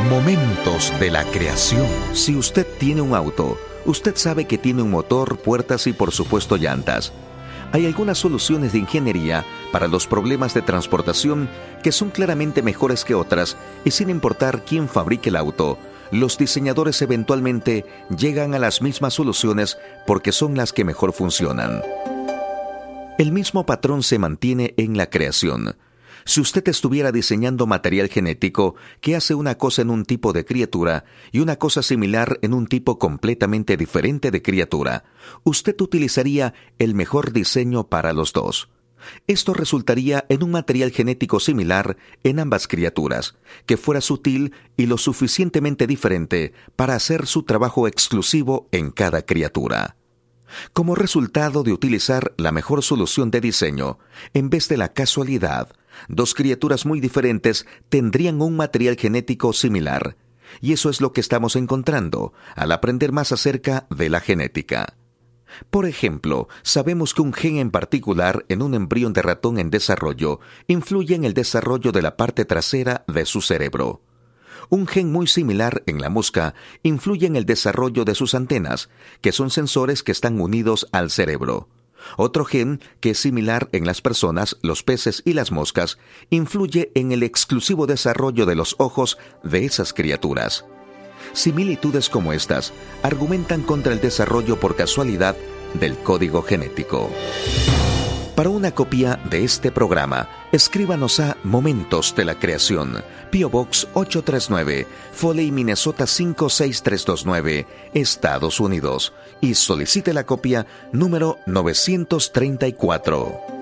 Momentos de la creación. Si usted tiene un auto, usted sabe que tiene un motor, puertas y por supuesto llantas. Hay algunas soluciones de ingeniería para los problemas de transportación que son claramente mejores que otras, y sin importar quién fabrique el auto, los diseñadores eventualmente llegan a las mismas soluciones porque son las que mejor funcionan. El mismo patrón se mantiene en la creación. Si usted estuviera diseñando material genético que hace una cosa en un tipo de criatura y una cosa similar en un tipo completamente diferente de criatura, usted utilizaría el mejor diseño para los dos. Esto resultaría en un material genético similar en ambas criaturas, que fuera sutil y lo suficientemente diferente para hacer su trabajo exclusivo en cada criatura. Como resultado de utilizar la mejor solución de diseño, en vez de la casualidad, dos criaturas muy diferentes tendrían un material genético similar. Y eso es lo que estamos encontrando al aprender más acerca de la genética. Por ejemplo, sabemos que un gen en particular en un embrión de ratón en desarrollo influye en el desarrollo de la parte trasera de su cerebro. Un gen muy similar en la mosca influye en el desarrollo de sus antenas, que son sensores que están unidos al cerebro. Otro gen, que es similar en las personas, los peces y las moscas, influye en el exclusivo desarrollo de los ojos de esas criaturas. Similitudes como estas argumentan contra el desarrollo por casualidad del código genético. Para una copia de este programa, escríbanos a Momentos de la Creación, P.O. Box 839, Foley, Minnesota 56329, Estados Unidos, y solicite la copia número 934.